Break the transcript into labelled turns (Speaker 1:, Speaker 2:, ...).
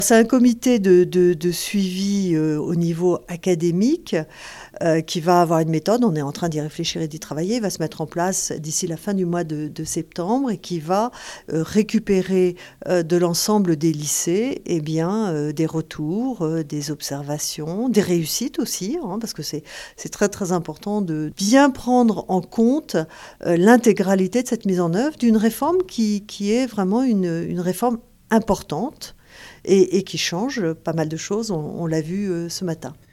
Speaker 1: C'est un comité de suivi au niveau académique qui va avoir une méthode. On est en train d'y réfléchir et d'y travailler. Il va se mettre en place d'ici la fin du mois de septembre et qui va récupérer de l'ensemble des lycées des retours, des observations, des réussites aussi, parce que c'est très très important de bien prendre en compte l'intégralité de cette mise en œuvre d'une réforme qui est vraiment une réforme importante et qui change pas mal de choses, on l'a vu ce matin.